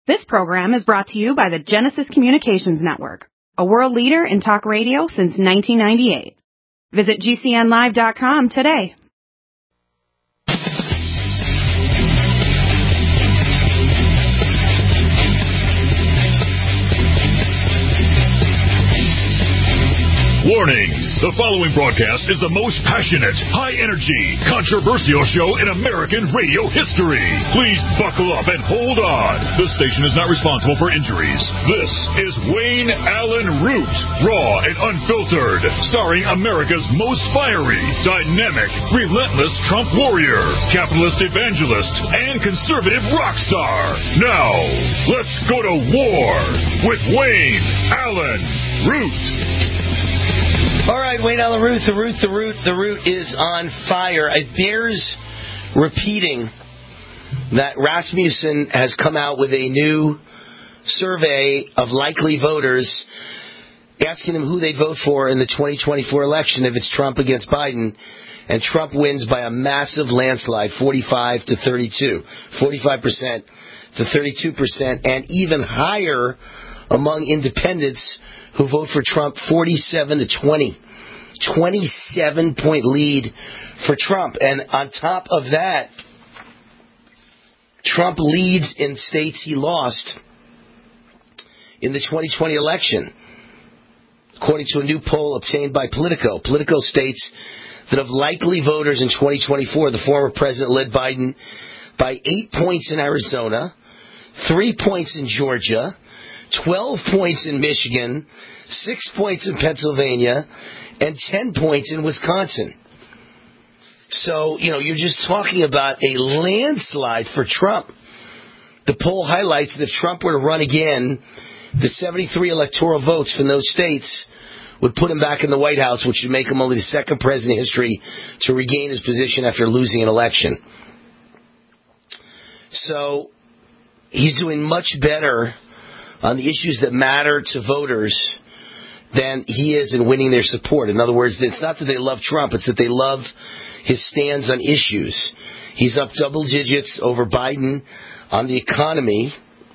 This program is brought to you by the Genesis Communications Network, a world leader in talk radio since 1998. Visit GCNlive.com today. Warning! The following broadcast is the most passionate, high-energy, controversial show in American radio history. Please buckle up and hold on. This station is not responsible for injuries. This is Wayne Allen Root, raw and unfiltered, starring America's most fiery, dynamic, relentless Trump warrior, capitalist evangelist, and conservative rock star. Now, let's go to war with Wayne Allen Root. All right, Wayne Allen Root, the root is on fire. It bears repeating that Rasmussen has come out with a new survey of likely voters, asking them who they'd vote for in the 2024 election if it's Trump against Biden. And Trump wins by a massive landslide, 45% to 32%, and even higher among independents who vote for Trump, 47 to 20. 27-point lead for Trump. And on top of that, Trump leads in states he lost in the 2020 election, according to a new poll obtained by Politico. Politico states that of likely voters in 2024, the former president led Biden by 8 points in Arizona, 3 points in Georgia, 12 points in Michigan, 6 points in Pennsylvania, and 10 points in Wisconsin. So, you're just talking about a landslide for Trump. The poll highlights that if Trump were to run again, the 73 electoral votes from those states would put him back in the White House, which would make him only the second president in history to regain his position after losing an election. So, he's doing much better on the issues that matter to voters than he is in winning their support. In other words, it's not that they love Trump, it's that they love his stands on issues. He's up double digits over Biden on the economy,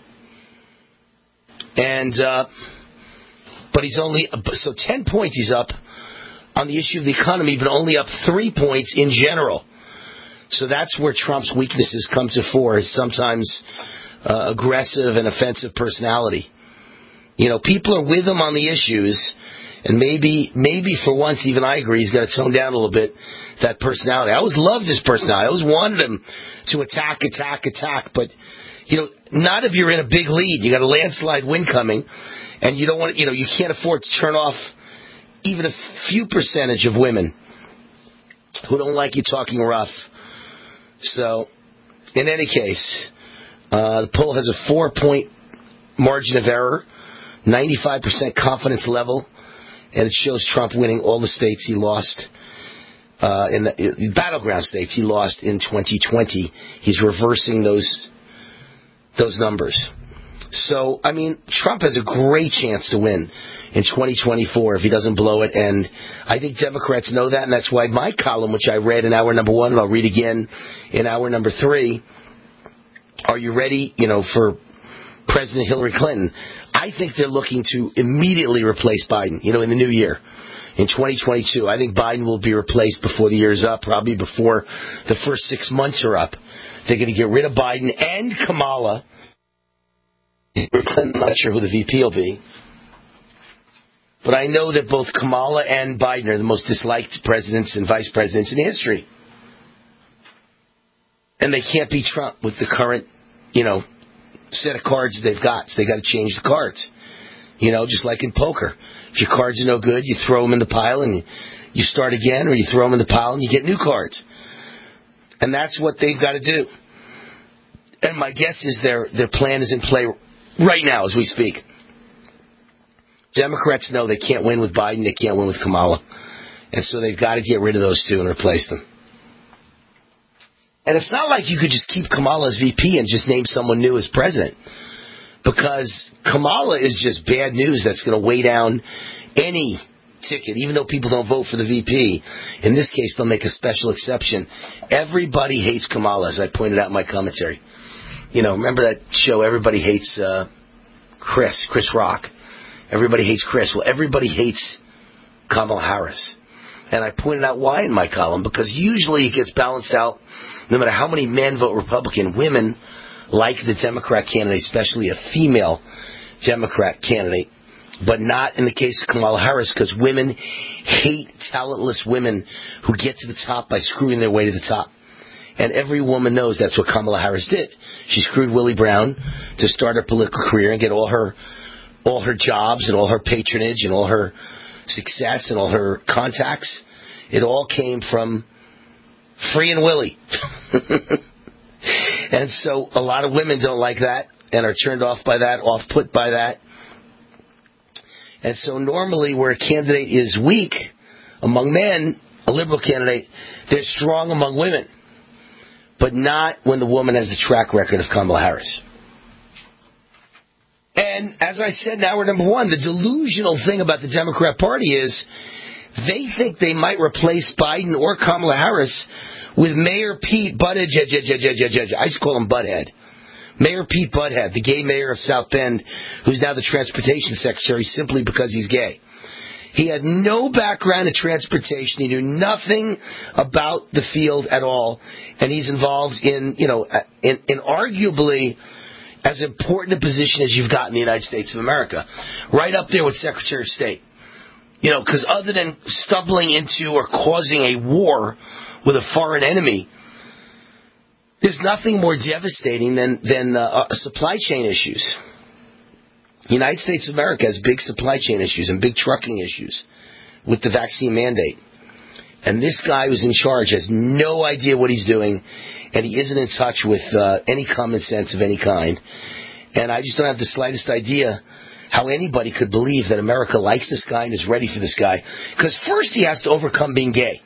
and but he's only 10 points he's up on the issue of the economy, but only up 3 points in general. So that's where Trump's weaknesses come to fore, his sometimes aggressive and offensive personality. People are with him on the issues, and maybe for once, even I agree, he's got to tone down a little bit that personality. I always loved his personality. I always wanted him to attack, but, not if you're in a big lead. You got a landslide win coming, and you don't want, you can't afford to turn off even a few percentage of women who don't like you talking rough. So, in any case, the poll has a 4-point margin of error, 95% confidence level, and it shows Trump winning all the states he lost, in the battleground states he lost in 2020. He's reversing those numbers. So, Trump has a great chance to win in 2024 if he doesn't blow it, and I think Democrats know that, and that's why my column, which I read in hour number 1, and I'll read again in hour number 3, are you ready, for President Hillary Clinton? I think they're looking to immediately replace Biden, in the new year, in 2022. I think Biden will be replaced before the year's up, probably before the first 6 months are up. They're going to get rid of Biden and Kamala. Clinton, I'm not sure who the VP will be. But I know that both Kamala and Biden are the most disliked presidents and vice presidents in history. And they can't beat Trump with the current, set of cards they've got. So they got to change the cards. Just like in poker. If your cards are no good, you throw them in the pile and you start again, or you throw them in the pile and you get new cards. And that's what they've got to do. And my guess is their plan is in play right now as we speak. Democrats know they can't win with Biden, they can't win with Kamala. And so they've got to get rid of those two and replace them. And it's not like you could just keep Kamala as VP and just name someone new as president. Because Kamala is just bad news that's going to weigh down any ticket, even though people don't vote for the VP. In this case, they'll make a special exception. Everybody hates Kamala, as I pointed out in my commentary. remember that show, Everybody Hates Chris Rock. Everybody hates Chris. Well, everybody hates Kamala Harris. And I pointed out why in my column, because usually it gets balanced out. No matter how many men vote Republican, women like the Democrat candidate, especially a female Democrat candidate, but not in the case of Kamala Harris, because women hate talentless women who get to the top by screwing their way to the top. And every woman knows that's what Kamala Harris did. She screwed Willie Brown to start her political career and get all her jobs and all her patronage and all her success and all her contacts. It all came from Free and Willie. And so a lot of women don't like that and are turned off by that, off-put by that. And so normally where a candidate is weak among men, a liberal candidate, they're strong among women. But not when the woman has the track record of Kamala Harris. And as I said, now we're number one. The delusional thing about the Democrat Party is they think they might replace Biden or Kamala Harris with Mayor Pete Buttigieg. I just call him Butthead. Mayor Pete Butthead, the gay mayor of South Bend, who's now the transportation secretary simply because he's gay. He had no background in transportation. He knew nothing about the field at all. And he's involved in arguably as important a position as you've got in the United States of America. Right up there with Secretary of State. Because other than stumbling into or causing a war with a foreign enemy, there's nothing more devastating than supply chain issues. The United States of America has big supply chain issues and big trucking issues with the vaccine mandate. And this guy who's in charge has no idea what he's doing, and he isn't in touch with any common sense of any kind. And I just don't have the slightest idea how anybody could believe that America likes this guy and is ready for this guy. Because first he has to overcome being gay.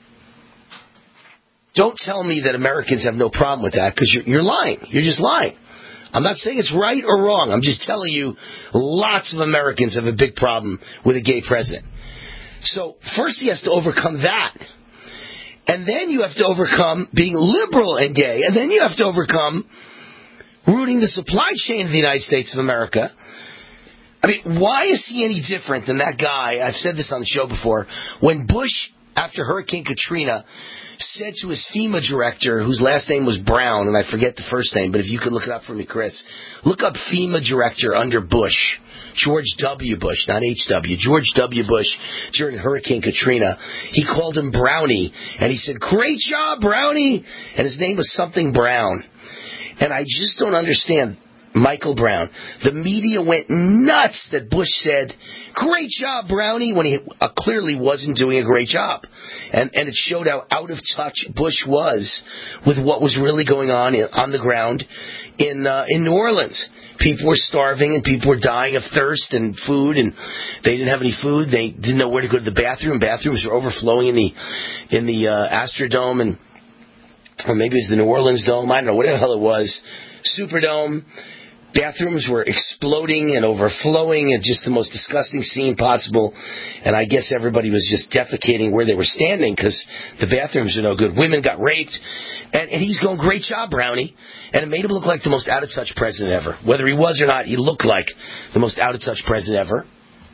Don't tell me that Americans have no problem with that, because you're lying. You're just lying. I'm not saying it's right or wrong. I'm just telling you lots of Americans have a big problem with a gay president. So first he has to overcome that. And then you have to overcome being liberal and gay. And then you have to overcome rooting the supply chain of the United States of America. I mean, why is he any different than that guy? I've said this on the show before. When Bush, after Hurricane Katrina, said to his FEMA director, whose last name was Brown, and I forget the first name, but if you could look it up for me, Chris, look up FEMA director under Bush, George W. Bush, not H.W., George W. Bush, during Hurricane Katrina. He called him Brownie, and he said, "Great job, Brownie," and his name was something Brown. And I just don't understand Michael Brown. The media went nuts that Bush said, "Great job, Brownie," when he clearly wasn't doing a great job. And it showed how out of touch Bush was with what was really going on the ground in New Orleans. People were starving and people were dying of thirst and food, and they didn't have any food. They didn't know where to go to the bathroom. Bathrooms were overflowing in the Astrodome, or maybe it was the New Orleans Dome. I don't know, whatever the hell it was. Superdome. Bathrooms were exploding and overflowing, and just the most disgusting scene possible. And I guess everybody was just defecating where they were standing because the bathrooms are no good. Women got raped. And he's going, "Great job, Brownie." And it made him look like the most out-of-touch president ever. Whether he was or not, he looked like the most out-of-touch president ever.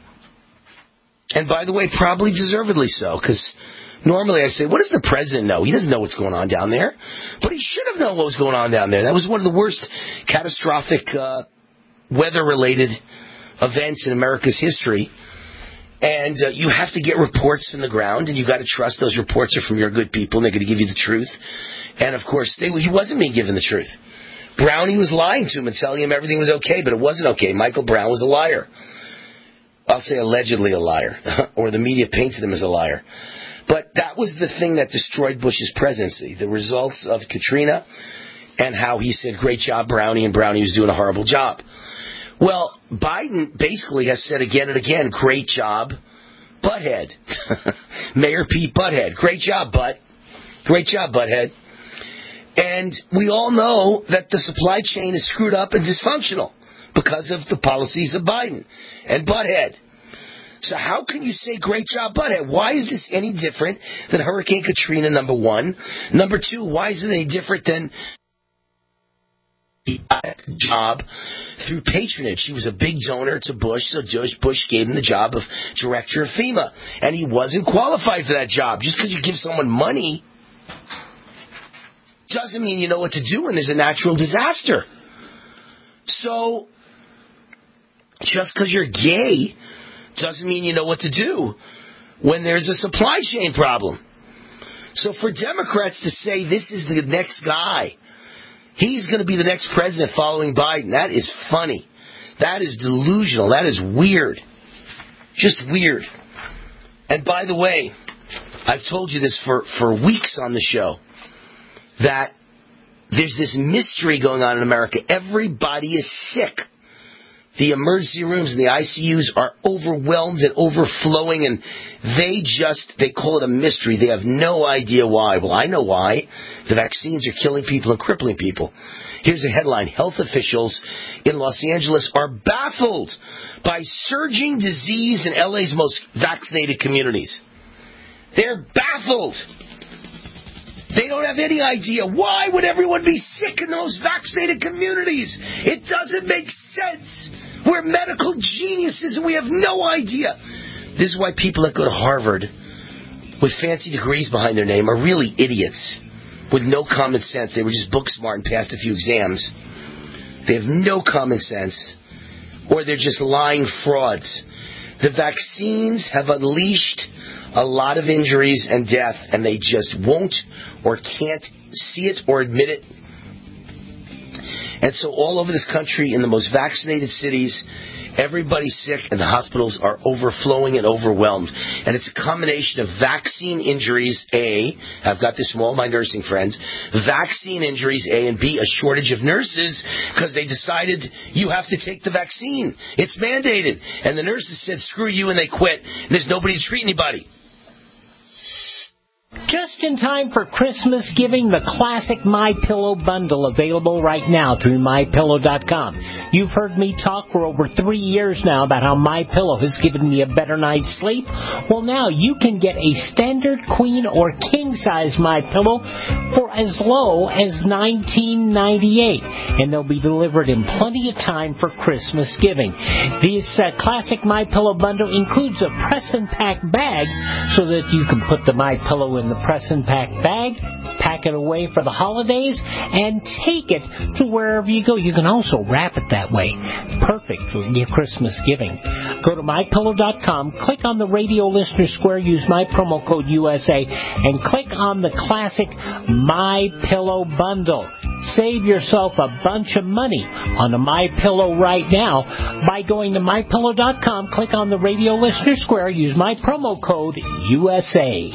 And by the way, probably deservedly so, because normally I say, what does the president know? He doesn't know what's going on down there. But he should have known what was going on down there. That was one of the worst catastrophic weather-related events in America's history. And you have to get reports from the ground, and you've got to trust those reports are from your good people, and they're going to give you the truth. And, of course, he wasn't being given the truth. Brownie was lying to him and telling him everything was okay, but it wasn't okay. Michael Brown was a liar. I'll say allegedly a liar, or the media painted him as a liar. But that was the thing that destroyed Bush's presidency, the results of Katrina and how he said, "Great job, Brownie," and Brownie was doing a horrible job. Well, Biden basically has said again and again, "Great job, Butthead." Mayor Pete Butthead. Great job, Butt. Great job, Butthead. And we all know that the supply chain is screwed up and dysfunctional because of the policies of Biden and Butthead. So how can you say "Great job, Butthead"? Why is this any different than Hurricane Katrina, number one? Number two, why is it any different than job through patronage. He was a big donor to Bush, so Bush gave him the job of director of FEMA. And he wasn't qualified for that job. Just because you give someone money doesn't mean you know what to do when there's a natural disaster. So, just because you're gay doesn't mean you know what to do when there's a supply chain problem. So for Democrats to say this is the next guy, he's going to be the next president following Biden, that is funny. That is delusional. That is weird. Just weird. And by the way, I've told you this for weeks on the show, that there's this mystery going on in America. Everybody is sick. The emergency rooms and the ICUs are overwhelmed and overflowing, and they call it a mystery. They have no idea why. Well, I know why. The vaccines are killing people and crippling people. Here's a headline. Health officials in Los Angeles are baffled by surging disease in LA's most vaccinated communities. They're baffled. They don't have any idea. Why would everyone be sick in the most vaccinated communities? It doesn't make sense. We're medical geniuses and we have no idea. This is why people that go to Harvard with fancy degrees behind their name are really idiots with no common sense. They were just book smart and passed a few exams. They have no common sense, or they're just lying frauds. The vaccines have unleashed a lot of injuries and death, and they just won't or can't see it or admit it. And so all over this country, in the most vaccinated cities, everybody's sick and the hospitals are overflowing and overwhelmed. And it's a combination of vaccine injuries, A, I've got this from all my nursing friends, vaccine injuries, A, and B, a shortage of nurses because they decided you have to take the vaccine. It's mandated. And the nurses said, screw you, and they quit. And there's nobody to treat anybody. Just in time for Christmas giving, the classic MyPillow bundle available right now through MyPillow.com. You've heard me talk for over 3 years now about how MyPillow has given me a better night's sleep. Well, now you can get a standard queen or king-size MyPillow for as low as $19.98, and they'll be delivered in plenty of time for Christmas giving. This classic MyPillow bundle includes a press and pack bag so that you can put the MyPillow in the press and pack bag, pack it away for the holidays, and take it to wherever you go. You can also wrap it that way. Perfect for your Christmas giving. Go to MyPillow.com, click on the radio listener square, use my promo code USA, and click on the classic MyPillow bundle. Save yourself a bunch of money on the MyPillow right now by going to MyPillow.com, click on the radio listener square, use my promo code USA.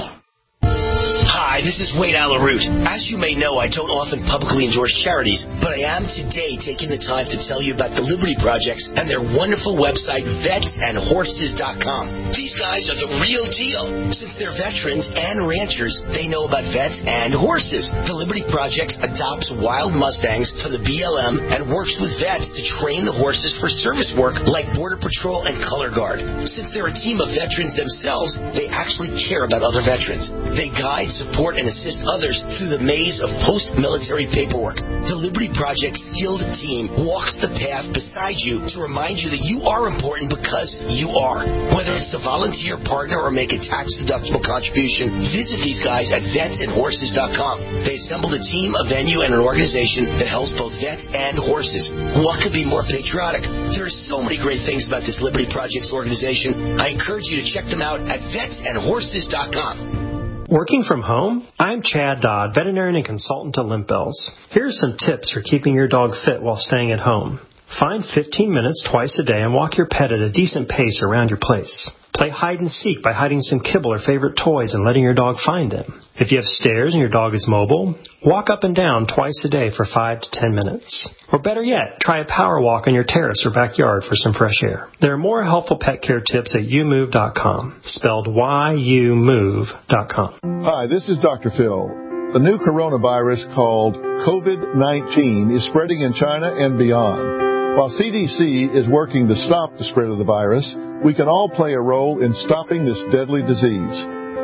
Hi, this is Wade Alaroot. As you may know, I don't often publicly endorse charities, but I am today taking the time to tell you about the Liberty Projects and their wonderful website, vetsandhorses.com. These guys are the real deal. Since they're veterans and ranchers, they know about vets and horses. The Liberty Projects adopts wild Mustangs for the BLM and works with vets to train the horses for service work like Border Patrol and Color Guard. Since they're a team of veterans themselves, they actually care about other veterans. They guide, support, and assist others through the maze of post-military paperwork. The Liberty Project skilled team walks the path beside you to remind you that you are important because you are. Whether it's to volunteer, partner, or make a tax-deductible contribution, visit these guys at vetsandhorses.com. They assembled a team, a venue, and an organization that helps both vets and horses. What could be more patriotic? There are so many great things about this Liberty Projects organization. I encourage you to check them out at vetsandhorses.com. Working from home? I'm Chad Dodd, veterinarian and consultant to Limp Bells. Here are some tips for keeping your dog fit while staying at home. Find 15 minutes twice a day and walk your pet at a decent pace around your place. Play hide and seek by hiding some kibble or favorite toys and letting your dog find them. If you have stairs and your dog is mobile, walk up and down twice a day for 5 to 10 minutes. Or better yet, try a power walk on your terrace or backyard for some fresh air. There are more helpful pet care tips at youmove.com, spelled YOUMOVE.com. Hi, this is Dr. Phil. The new coronavirus called COVID-19 is spreading in China and beyond. While CDC is working to stop the spread of the virus, we can all play a role in stopping this deadly disease.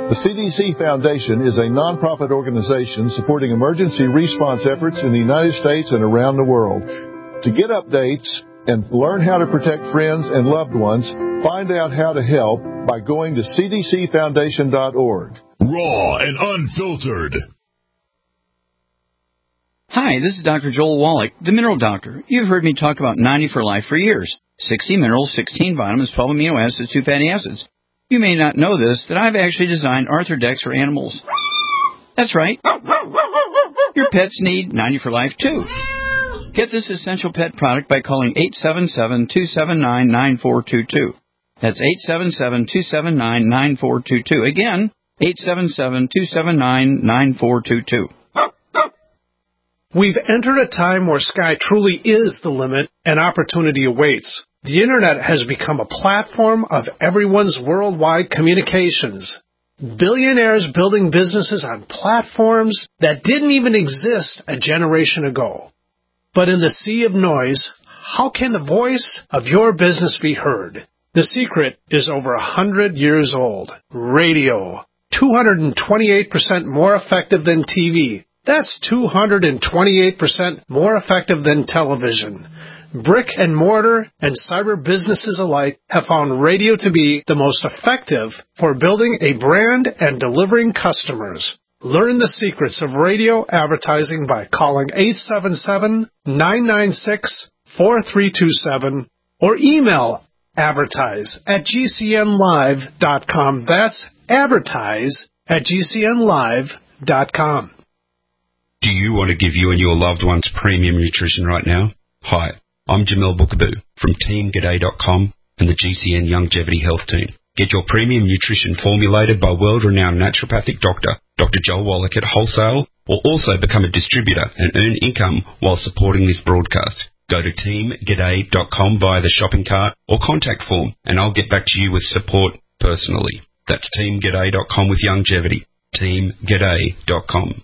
The CDC Foundation is a nonprofit organization supporting emergency response efforts in the United States and around the world. To get updates and learn how to protect friends and loved ones, find out how to help by going to cdcfoundation.org. Raw and unfiltered. Hi, this is Dr. Joel Wallach, the Mineral Doctor. You've heard me talk about 90 for Life for years. 60 minerals, 16 vitamins, 12 amino acids, 2 fatty acids. You may not know this, that I've actually designed Arthrodex for animals. That's right. Your pets need 90 for Life, too. Get this essential pet product by calling 877-279-9422. That's 877-279-9422. Again, 877-279-9422. We've entered a time where sky truly is the limit and opportunity awaits. The Internet has become a platform of everyone's worldwide communications. Billionaires building businesses on platforms that didn't even exist a generation ago. But in the sea of noise, how can the voice of your business be heard? The secret is over 100 years old. Radio. 228% more effective than TV. That's 228% more effective than television. Brick and mortar and cyber businesses alike have found radio to be the most effective for building a brand and delivering customers. Learn the secrets of radio advertising by calling 877-996-4327 or email advertise@gcnlive.com. That's advertise@gcnlive.com. Do you want to give you and your loved ones premium nutrition right now? Hi, I'm Jamel Bookaboo from TeamGaday.com and the GCN Longevity Health Team. Get your premium nutrition formulated by world-renowned naturopathic doctor, Dr. Joel Wallach at wholesale, or also become a distributor and earn income while supporting this broadcast. Go to TeamGaday.com via the shopping cart or contact form, and I'll get back to you with support personally. That's TeamGaday.com with longevity. TeamGaday.com.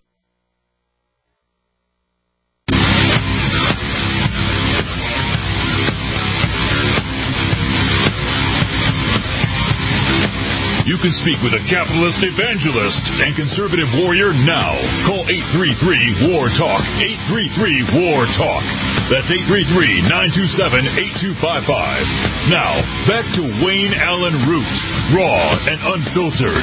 You can speak with a capitalist evangelist and conservative warrior now. Call 833-WAR-TALK. 833-WAR-TALK. That's 833-927-8255. Now, back to Wayne Allen Root, raw and unfiltered.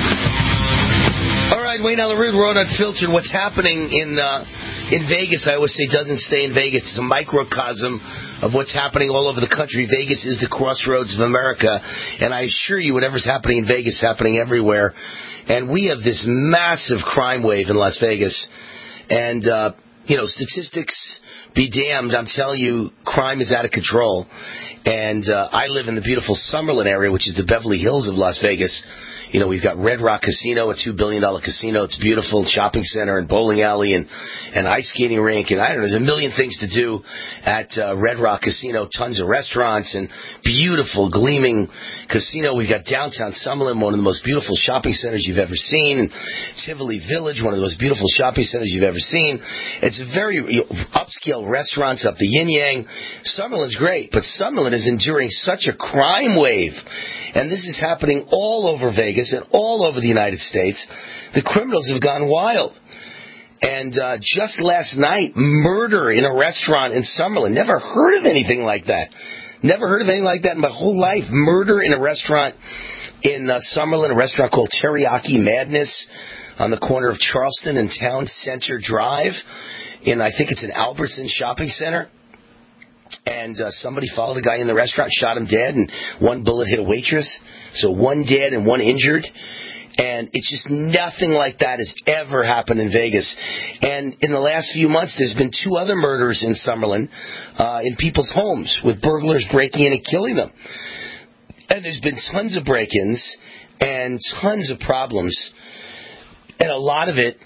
All right, Wayne Allen Root, raw and unfiltered. What's happening in Vegas, I always say, doesn't stay in Vegas. It's a microcosm of what's happening all over the country. Vegas is the crossroads of America, and I assure you whatever's happening in Vegas is happening everywhere. And we have this massive crime wave in Las Vegas. And, statistics be damned, I'm telling you, crime is out of control. And I live in the beautiful Summerlin area, which is the Beverly Hills of Las Vegas. You know, we've got Red Rock Casino, a $2 billion casino. It's beautiful, shopping center and bowling alley and ice skating rink. And I don't know, there's a million things to do at Red Rock Casino. Tons of restaurants and beautiful, gleaming casino. We've got downtown Summerlin, one of the most beautiful shopping centers you've ever seen. And Tivoli Village, one of the most beautiful shopping centers you've ever seen. It's very upscale restaurants up the yin yang. Summerlin's great, but Summerlin is enduring such a crime wave. And this is happening all over Vegas and all over the United States. The criminals have gone wild. And just last night, murder in a restaurant in Summerlin. Never heard of anything like that. Never heard of anything like that in my whole life. Murder in a restaurant in Summerlin, a restaurant called Teriyaki Madness on the corner of Charleston and Town Center Drive. I think it's an Albertson shopping center. And somebody followed a guy in the restaurant, shot him dead, and one bullet hit a waitress. So one dead and one injured. And it's just nothing like that has ever happened in Vegas. And in the last few months, there's been 2 other murders in Summerlin in people's homes with burglars breaking in and killing them. And there's been tons of break-ins and tons of problems. And a lot of it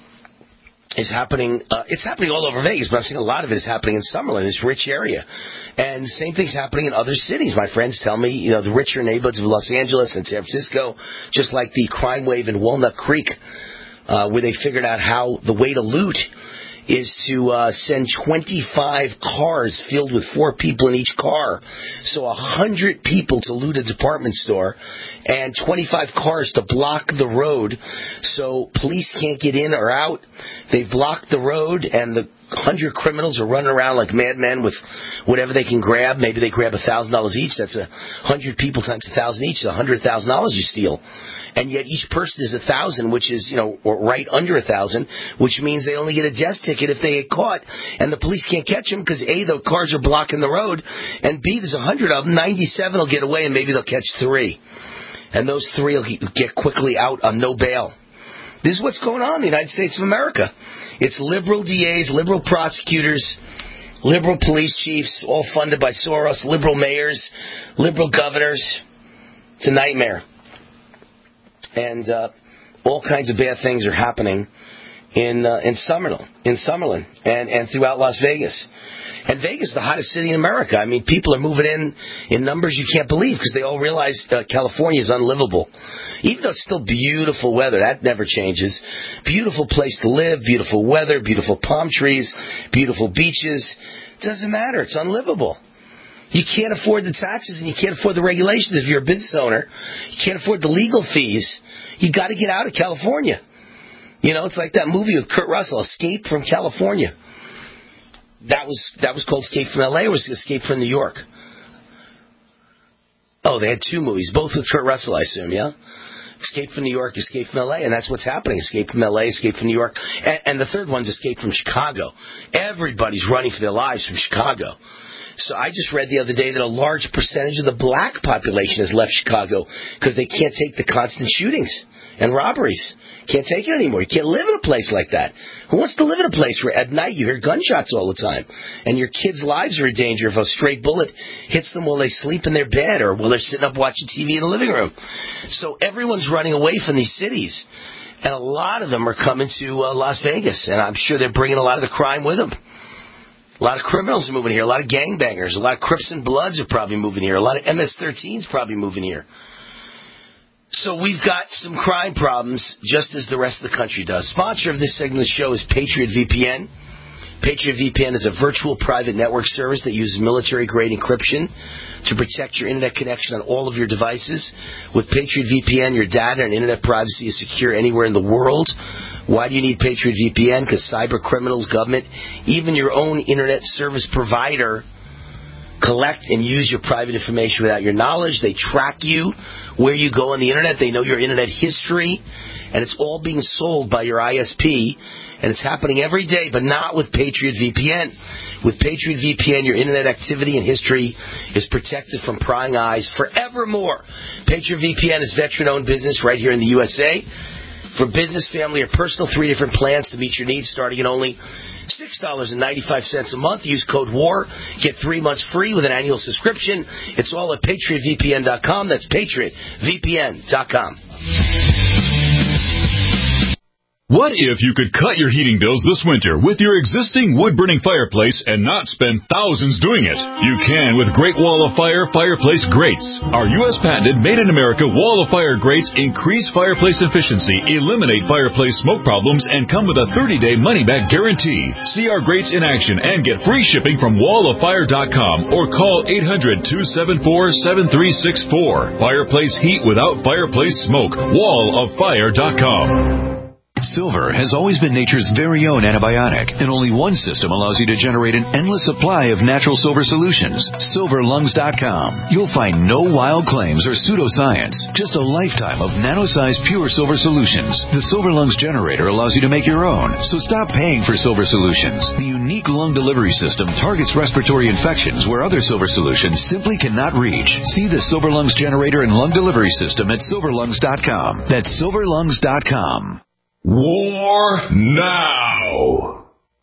is happening, it's happening all over Vegas, but I'm seeing a lot of it is happening in Summerlin, this rich area. And the same thing's happening in other cities. My friends tell me, the richer neighborhoods of Los Angeles and San Francisco, just like the crime wave in Walnut Creek, where they figured out the way to loot is to send 25 cars filled with 4 people in each car. So 100 people to loot a department store and 25 cars to block the road so police can't get in or out. They block the road, and the 100 criminals are running around like madmen with whatever they can grab. Maybe they grab $1,000 each. That's 100 people times 1,000 each. It's $100,000 you steal. And yet each person is 1,000, which is, or right under 1,000, which means they only get a death ticket if they get caught. And the police can't catch them because A, the cars are blocking the road, and B, there's 100 of them. 97 will get away, and maybe they'll catch 3. And those 3 will get quickly out on no bail. This is what's going on in the United States of America. It's liberal DAs, liberal prosecutors, liberal police chiefs, all funded by Soros, liberal mayors, liberal governors. It's a nightmare. And all kinds of bad things are happening in Summerlin, and throughout Las Vegas. And Vegas is the hottest city in America. I mean, people are moving in numbers you can't believe because they all realize California is unlivable. Even though it's still beautiful weather, that never changes. Beautiful place to live, beautiful weather, beautiful palm trees, beautiful beaches. Doesn't matter. It's unlivable. You can't afford the taxes and you can't afford the regulations if you're a business owner. You can't afford the legal fees. You got to get out of California. It's like that movie with Kurt Russell, Escape from California. That was called Escape from L.A. or was it Escape from New York? Oh, they had 2 movies, both with Kurt Russell, I assume, yeah? Escape from New York, Escape from L.A., and that's what's happening. Escape from L.A., Escape from New York. And the third one's Escape from Chicago. Everybody's running for their lives from Chicago. So I just read the other day that a large percentage of the black population has left Chicago because they can't take the constant shootings and robberies. Can't take it anymore. You can't live in a place like that. Who wants to live in a place where at night you hear gunshots all the time and your kids' lives are in danger if a stray bullet hits them while they sleep in their bed or while they're sitting up watching TV in the living room? So everyone's running away from these cities, and a lot of them are coming to Las Vegas, and I'm sure they're bringing a lot of the crime with them. A lot of criminals are moving here. A lot of gangbangers. A lot of Crips and Bloods are probably moving here. A lot of MS-13s probably moving here. So we've got some crime problems, just as the rest of the country does. Sponsor of this segment of the show is Patriot VPN. Patriot VPN is a virtual private network service that uses military-grade encryption to protect your internet connection on all of your devices. With Patriot VPN, your data and internet privacy is secure anywhere in the world. Why do you need Patriot VPN? Because cyber criminals, government, even your own internet service provider collect and use your private information without your knowledge. They track you, where you go on the internet. They know your internet history, and it's all being sold by your ISP, and it's happening every day, but not with Patriot VPN. With Patriot VPN, your internet activity and history is protected from prying eyes forevermore. Patriot VPN is veteran-owned business right here in the USA. For business, family, or personal, 3 different plans to meet your needs, starting at only $6.95 a month. Use code WAR. Get 3 months free with an annual subscription. It's all at PatriotVPN.com. That's PatriotVPN.com. What if you could cut your heating bills this winter with your existing wood-burning fireplace and not spend thousands doing it? You can with Great Wall of Fire fireplace grates. Our U.S. patented made-in-America Wall of Fire grates increase fireplace efficiency, eliminate fireplace smoke problems, and come with a 30-day money-back guarantee. See our grates in action and get free shipping from walloffire.com or call 800-274-7364. Fireplace heat without fireplace smoke. walloffire.com. Silver has always been nature's very own antibiotic, and only one system allows you to generate an endless supply of natural silver solutions. SilverLungs.com. You'll find no wild claims or pseudoscience, just a lifetime of nano-sized pure silver solutions. The Silver Lungs generator allows you to make your own, so stop paying for silver solutions. The unique lung delivery system targets respiratory infections where other silver solutions simply cannot reach. See the Silver Lungs generator and lung delivery system at SilverLungs.com. That's SilverLungs.com. War now!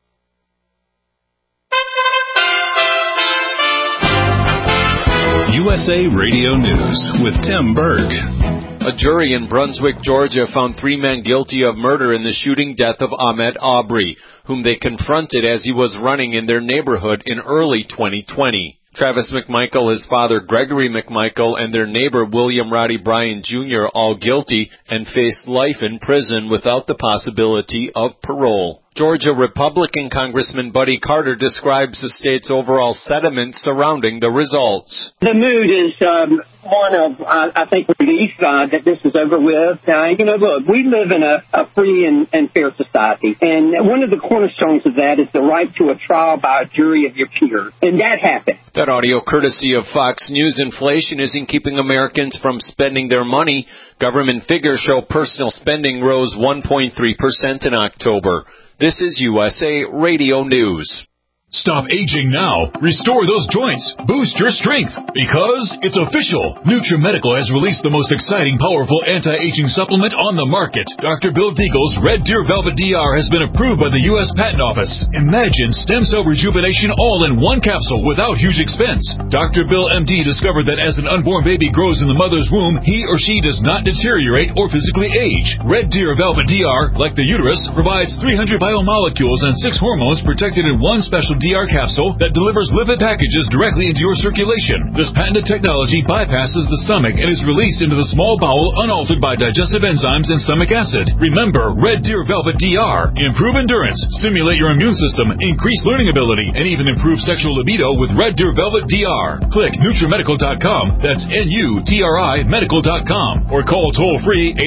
USA Radio News with Tim Berg. A jury in Brunswick, Georgia found 3 men guilty of murder in the shooting death of Ahmaud Arbery, whom they confronted as he was running in their neighborhood in early 2020. Travis McMichael, his father Gregory McMichael, and their neighbor William Roddy Bryan Jr. all guilty and faced life in prison without the possibility of parole. Georgia Republican Congressman Buddy Carter describes the state's overall sentiment surrounding the results. The mood is one of, I think, relief that this is over with. Look, we live in a free and fair society, and one of the cornerstones of that is the right to a trial by a jury of your peers, and that happened. That audio courtesy of Fox News. Inflation isn't keeping Americans from spending their money. Government figures show personal spending rose 1.3% in October. This is USA Radio News. Stop aging now. Restore those joints. Boost your strength. Because it's official. NutriMedical has released the most exciting, powerful anti-aging supplement on the market. Dr. Bill Deagle's Red Deer Velvet DR has been approved by the U.S. Patent Office. Imagine stem cell rejuvenation all in one capsule without huge expense. Dr. Bill MD discovered that as an unborn baby grows in the mother's womb, he or she does not deteriorate or physically age. Red Deer Velvet DR, like the uterus, provides 300 biomolecules and 6 hormones protected in one special DR capsule that delivers lipid packages directly into your circulation. This patented technology bypasses the stomach and is released into the small bowel unaltered by digestive enzymes and stomach acid. Remember, Red Deer Velvet DR. Improve endurance, stimulate your immune system, increase learning ability, and even improve sexual libido with Red Deer Velvet DR. Click NutriMedical.com, that's NUTRI Medical.com, or call toll-free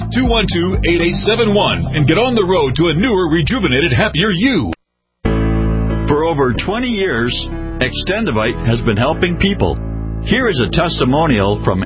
888-212-8871 and get on the road to a newer, rejuvenated, happier you. For over 20 years, Extendivite has been helping people. Here is a testimonial from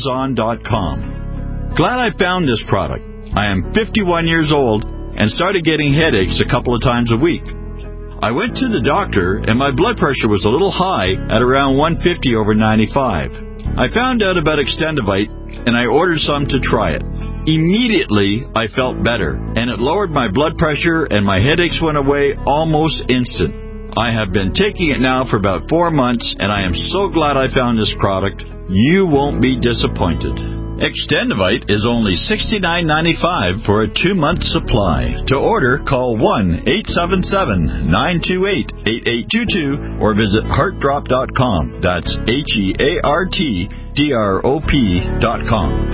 Amazon.com. Glad I found this product. I am 51 years old and started getting headaches a couple of times a week. I went to the doctor and my blood pressure was a little high at around 150 over 95. I found out about Extendivite and I ordered some to try it. Immediately, I felt better, and it lowered my blood pressure and my headaches went away almost instant. I have been taking it now for about 4 months, and I am so glad I found this product. You won't be disappointed. Extendivite is only $69.95 for a 2-month supply. To order, call 1-877-928-8822 or visit heartdrop.com. That's HEARTDROP.com.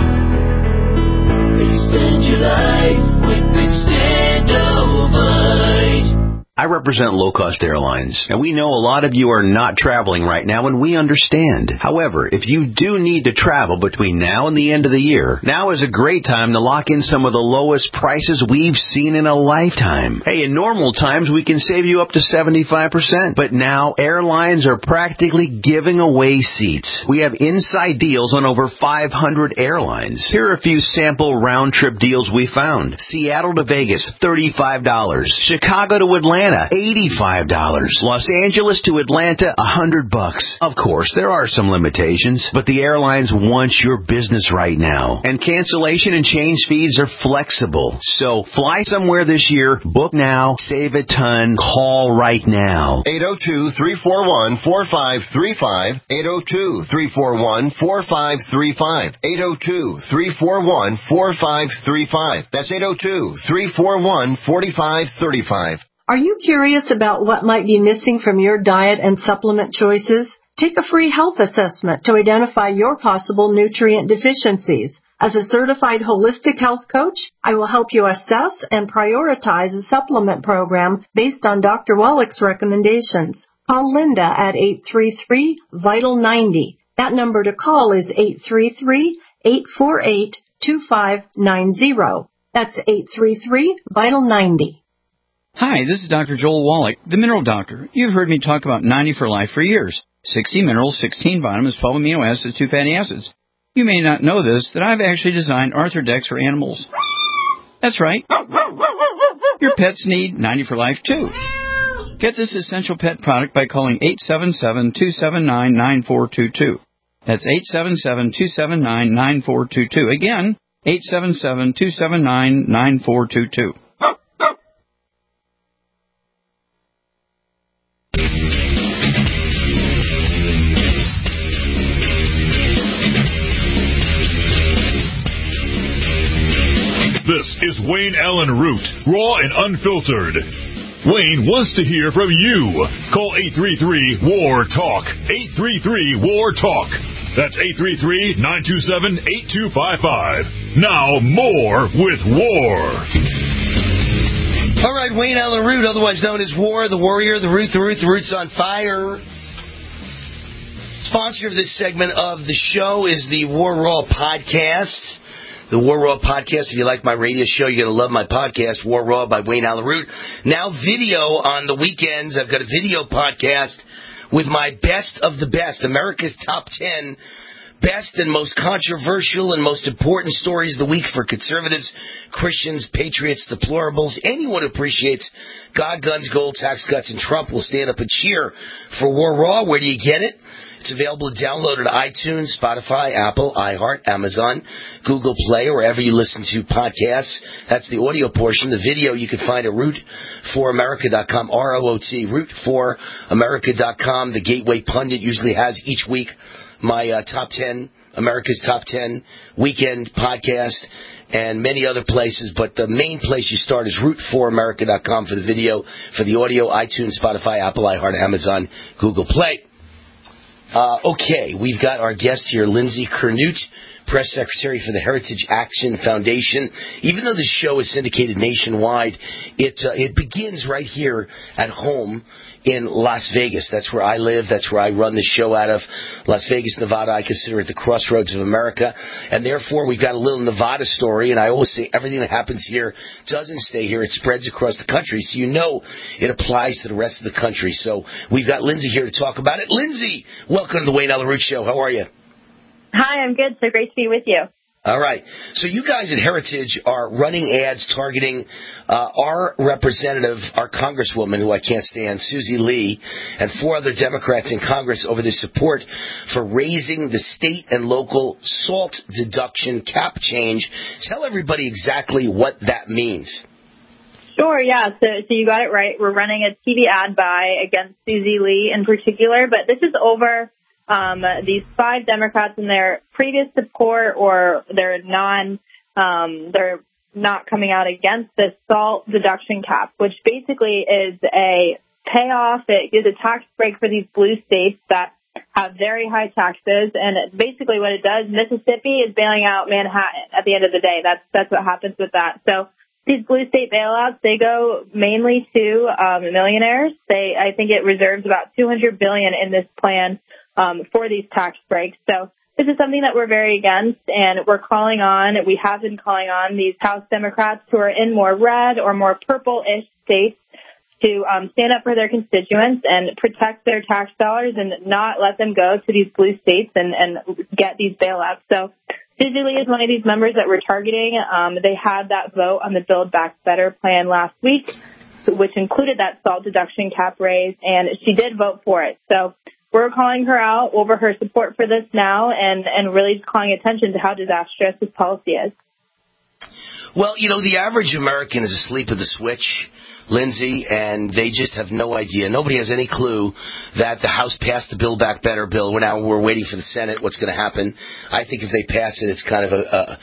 Extend your life with Extendovite. I represent low-cost airlines, and we know a lot of you are not traveling right now, and we understand. However, if you do need to travel between now and the end of the year, now is a great time to lock in some of the lowest prices we've seen in a lifetime. Hey, in normal times, we can save you up to 75%, but now airlines are practically giving away seats. We have inside deals on over 500 airlines. Here are a few sample round-trip deals we found. Seattle to Vegas, $35. Chicago to Atlanta, $85. Los Angeles to Atlanta, $100. Of course, there are some limitations, but the airlines want your business right now. And cancellation and change fees are flexible. So fly somewhere this year, book now, save a ton, call right now. 802-341-4535. 802-341-4535. 802-341-4535. That's 802-341-4535. Are you curious about what might be missing from your diet and supplement choices? Take a free health assessment to identify your possible nutrient deficiencies. As a certified holistic health coach, I will help you assess and prioritize a supplement program based on Dr. Wallach's recommendations. Call Linda at 833-VITAL-90. That number to call is 833-848-2590. That's 833-VITAL-90. Hi, this is Dr. Joel Wallach, the Mineral Doctor. You've heard me talk about 90 for Life for years. 60 minerals, 16 vitamins, 12 amino acids, 2 fatty acids. You may not know this, that I've actually designed Arthrodex for animals. That's right. Your pets need 90 for Life, too. Get this essential pet product by calling 877-279-9422. That's 877-279-9422. Again, 877-279-9422. This is Wayne Allen Root, raw and unfiltered. Wayne wants to hear from you. Call 833-WAR-TALK. 833-WAR-TALK. That's 833-927-8255. Now more with War. All right, Wayne Allen Root, otherwise known as War, the Warrior, the Root, the Root's on fire. Sponsor of this segment of the show is the War Raw Podcast. The War Raw Podcast, if you like my radio show, you're going to love my podcast, War Raw by Wayne Allen Root. Now video on the weekends. I've got a video podcast with my best of the best, America's Top 10 best and most controversial and most important stories of the week for conservatives, Christians, patriots, deplorables, anyone who appreciates God, guns, gold, tax cuts, and Trump will stand up and cheer for War Raw. Where do you get it? It's available to download at iTunes, Spotify, Apple, iHeart, Amazon, Google Play, or wherever you listen to podcasts. That's the audio portion. The video you can find at root4america.com, R-O-O-T, root4america.com. The Gateway Pundit usually has each week my top 10, America's Top 10 weekend podcast, and many other places. But the main place you start is root4america.com for the video, for the audio, iTunes, Spotify, Apple, iHeart, Amazon, Google Play. Okay, we've got our guest here, Lindsay Kernut, Press Secretary for the Heritage Action Foundation. Even though this show is syndicated nationwide, it begins right here at home in Las Vegas. That's where I live. That's where I run the show out of. Las Vegas, Nevada, I consider it the crossroads of America. And therefore, we've got a little Nevada story. And I always say everything that happens here doesn't stay here. It spreads across the country. So you know it applies to the rest of the country. So we've got Lindsay here to talk about it. Lindsay, welcome to the Wayne Allen Root Show. How are you? Hi, I'm good. So great to be with you. All right. So you guys at Heritage are running ads targeting our representative, our Congresswoman, who I can't stand, Susie Lee, and 4 other Democrats in Congress over their support for raising the state and local SALT deduction cap change. Tell everybody exactly what that means. Sure, yeah. So you got it right. We're running a TV ad buy against Susie Lee in particular, but this is over these 5 Democrats in their previous support, or they're not coming out against this SALT deduction cap, which basically is a payoff. It is a tax break for these blue states that have very high taxes. And basically what it does, Mississippi is bailing out Manhattan at the end of the day. That's what happens with that. So these blue state bailouts, they go mainly to millionaires. I think it reserves about $200 billion in this plan for these tax breaks. So this is something that we're very against, and we have been calling on these House Democrats who are in more red or more purple-ish states to stand up for their constituents and protect their tax dollars and not let them go to these blue states and get these bailouts. So Susie Lee is one of these members that we're targeting. They had that vote on the Build Back Better plan last week, which included that SALT deduction cap raise, and she did vote for it. So we're calling her out over her support for this now and really calling attention to how disastrous this policy is. Well, you know, the average American is asleep at the switch, Lindsay, and they just have no idea. Nobody has any clue that the House passed the Build Back Better bill. We're waiting for the Senate. What's going to happen? I think if they pass it, it's kind of a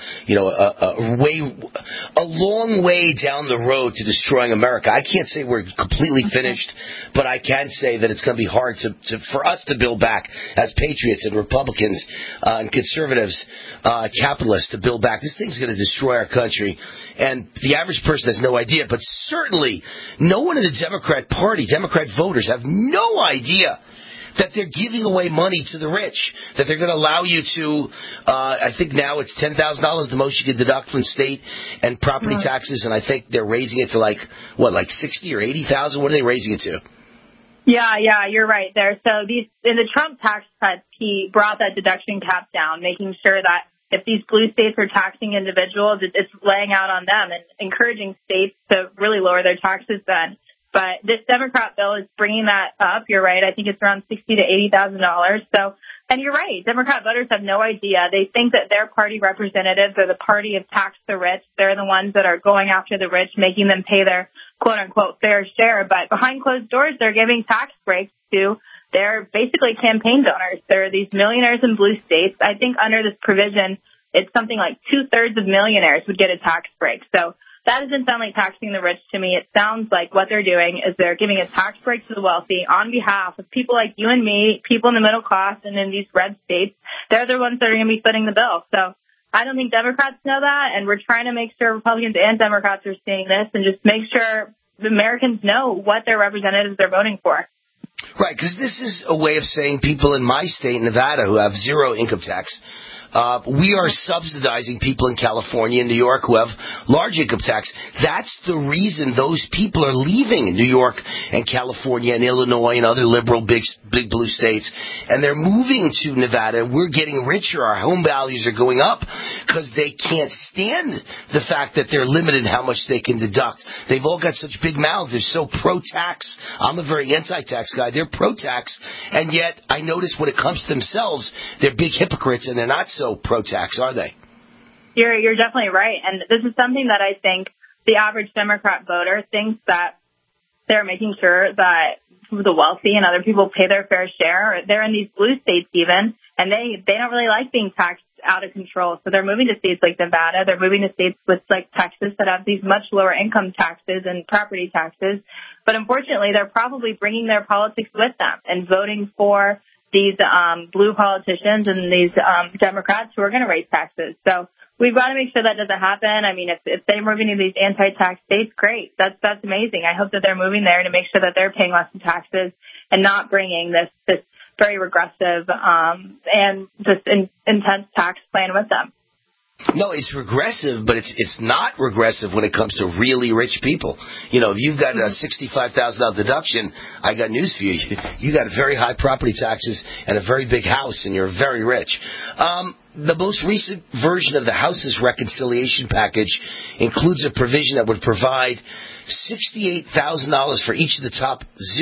long way down the road to destroying America. I can't say we're completely finished, but I can say that it's going to be hard for us to build back as patriots and Republicans and conservatives, capitalists, to build back. This thing's going to destroy our country. And the average person has no idea, but certainly no one in the Democrat Party, Democrat voters, have no idea that they're giving away money to the rich, that they're going to allow you to, I think now it's $10,000, the most you can deduct from state and property taxes, and I think they're raising it to like 60 or 80,000? What are they raising it to? Yeah, you're right there. So in the Trump tax cuts, he brought that deduction cap down, making sure that if these blue states are taxing individuals, it's laying out on them and encouraging states to really lower their taxes then. But this Democrat bill is bringing that up. You're right. I think it's around $60,000 to $80,000. So, and you're right. Democrat voters have no idea. They think that their party representatives are the party of tax the rich. They're the ones that are going after the rich, making them pay their quote unquote fair share. But behind closed doors, they're giving tax breaks to their basically campaign donors. There are these millionaires in blue states. I think under this provision, it's something like 2/3 of millionaires would get a tax break. So that doesn't sound like taxing the rich to me. It sounds like what they're doing is they're giving a tax break to the wealthy on behalf of people like you and me, people in the middle class and in these red states. They're the ones that are going to be footing the bill. So I don't think Democrats know that, and we're trying to make sure Republicans and Democrats are seeing this and just make sure the Americans know what their representatives are voting for. Right, because this is a way of saying people in my state, Nevada, who have zero income tax, we are subsidizing people in California and New York who have large income tax. That's the reason those people are leaving New York and California and Illinois and other liberal big blue states. And they're moving to Nevada. We're getting richer. Our home values are going up because they can't stand the fact that they're limited how much they can deduct. They've all got such big mouths. They're so pro-tax. I'm a very anti-tax guy. They're pro-tax. And yet I notice when it comes to themselves, they're big hypocrites and they're not so pro-tax, are they? You're definitely right. And this is something that I think the average Democrat voter thinks that they're making sure that the wealthy and other people pay their fair share. They're in these blue states even, and they don't really like being taxed out of control. So they're moving to states like Nevada. They're moving to states with like Texas that have these much lower income taxes and property taxes. But unfortunately, they're probably bringing their politics with them and voting for these blue politicians and these Democrats who are going to raise taxes. So we've got to make sure that doesn't happen. I mean, if they're moving to these anti-tax states, great. That's amazing. I hope that they're moving there to make sure that they're paying less in taxes and not bringing this very regressive and just intense tax plan with them. No, it's regressive, but it's not regressive when it comes to really rich people. You know, if you've got a $65,000 deduction, I got news for you. You got very high property taxes and a very big house, and you're very rich. The most recent version of the House's reconciliation package includes a provision that would provide $68,000 for each of the top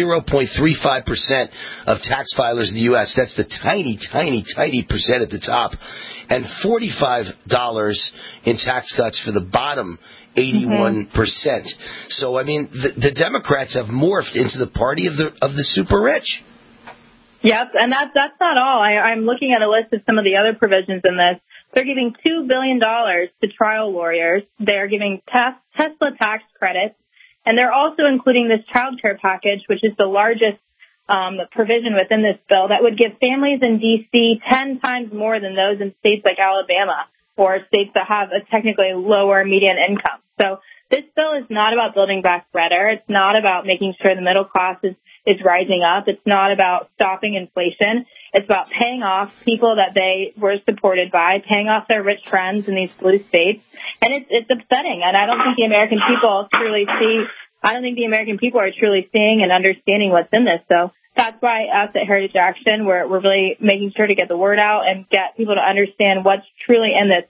0.35% of tax filers in the U.S. That's the tiny, tiny, tiny percent at the top. And $45 in tax cuts for the bottom 81%. So, I mean, the Democrats have morphed into the party of the super rich. Yep, and that's not all. I'm looking at a list of some of the other provisions in this. They're giving $2 billion to trial lawyers. They're giving Tesla tax credits. And they're also including this child care package, which is the largest provision within this bill that would give families in D.C. 10 times more than those in states like Alabama or states that have a technically lower median income. So this bill is not about building back better. It's not about making sure the middle class is rising up. It's not about stopping inflation. It's about paying off people that they were supported by, paying off their rich friends in these blue states. And it's upsetting. And I don't think the American people are truly seeing and understanding what's in this. So that's why us at Heritage Action, we're really making sure to get the word out and get people to understand what's truly in this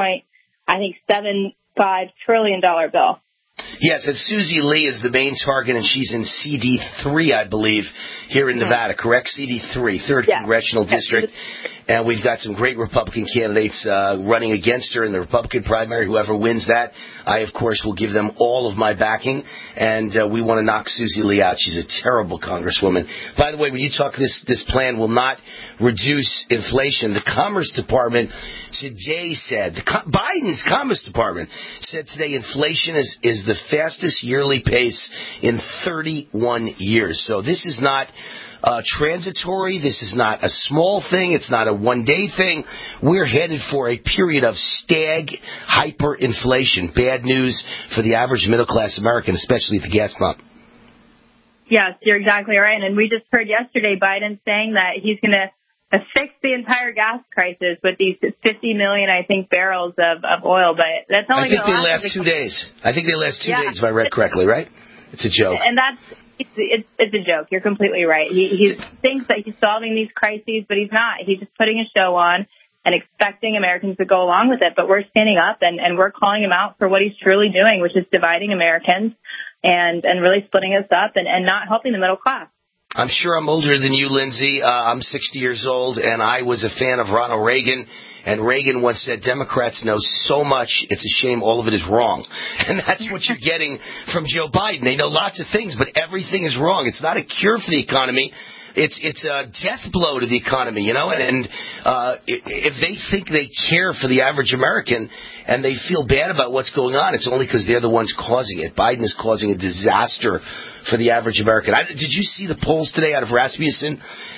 $1.75 trillion bill. Yes, and Susie Lee is the main target, and she's in CD3, I believe, here in Nevada, correct? CD3, 3rd Congressional District. And we've got some great Republican candidates running against her in the Republican primary. Whoever wins that, I, of course, will give them all of my backing. And we want to knock Susie Lee out. She's a terrible congresswoman. By the way, when you talk this plan will not reduce inflation, the Commerce Department today said, Biden's Commerce Department said today inflation is the fastest yearly pace in 31 years. So this is not transitory. This is not a small thing. It's not a one-day thing. We're headed for a period of hyperinflation. Bad news for the average middle-class American, especially at the gas pump. Yes, you're exactly right. And we just heard yesterday Biden saying that he's going to fix the entire gas crisis with these 50 million, I think, barrels of oil. But that's only going to last 2 days. I think they last 2 days, if I read correctly, right? It's a joke. And it's a joke. You're completely right. He thinks that he's solving these crises, but he's not. He's just putting a show on and expecting Americans to go along with it. But we're standing up and we're calling him out for what he's truly doing, which is dividing Americans and really splitting us up and not helping the middle class. I'm sure I'm older than you, Lindsay. I'm 60 years old, and I was a fan of Ronald Reagan. And Reagan once said, Democrats know so much, it's a shame all of it is wrong. And that's what you're getting from Joe Biden. They know lots of things, but everything is wrong. It's not a cure for the economy. It's a death blow to the economy, you know. And if they think they care for the average American and they feel bad about what's going on, it's only because they're the ones causing it. Biden is causing a disaster for the average American. Did you see the polls today out of Rasmussen?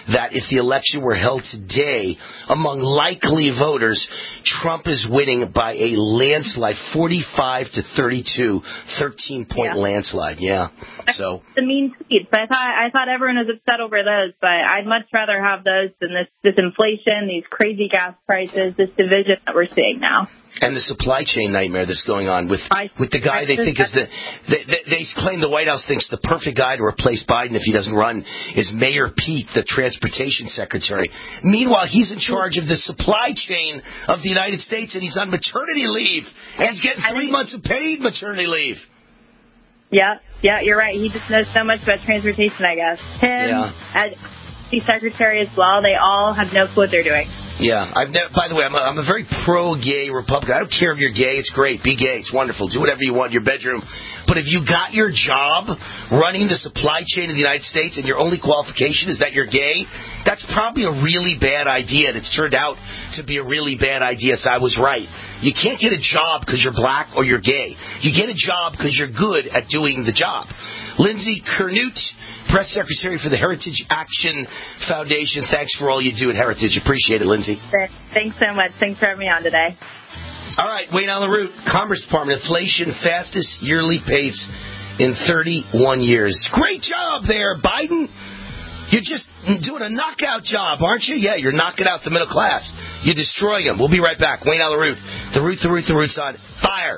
that if the election were held today, among likely voters, Trump is winning by a landslide, 45-32, 13-point landslide. Yeah. So the mean tweets. I thought everyone was upset over those, but I'd much rather have those than this inflation, these crazy gas prices, this division that we're seeing now. And the supply chain nightmare that's going on with the guy they think is they claim the White House thinks the perfect guy to replace Biden if he doesn't run is Mayor Pete, the transportation secretary. Meanwhile, he's in charge of the supply chain of the United States, and he's on maternity leave. And he's getting 3 months of paid maternity leave. Yeah, you're right. He just knows so much about transportation, I guess. Him, as the secretary as well, they all have no clue what they're doing. Yeah, by the way, I'm a very pro-gay Republican. I don't care if you're gay. It's great. Be gay. It's wonderful. Do whatever you want in your bedroom. But if you got your job running the supply chain of the United States and your only qualification is that you're gay, that's probably a really bad idea. And it's turned out to be a really bad idea, so I was right. You can't get a job because you're black or you're gay. You get a job because you're good at doing the job. Lindsay Kernut, Press Secretary for the Heritage Action Foundation. Thanks for all you do at Heritage. Appreciate it, Lindsay. Thanks so much. Thanks for having me on today. All right, Wayne Allyn Root, Commerce Department. Inflation, fastest yearly pace in 31 years. Great job there, Biden. You're just doing a knockout job, aren't you? Yeah, you're knocking out the middle class. You're destroying them. We'll be right back. Wayne Allyn Root. The Root's on fire.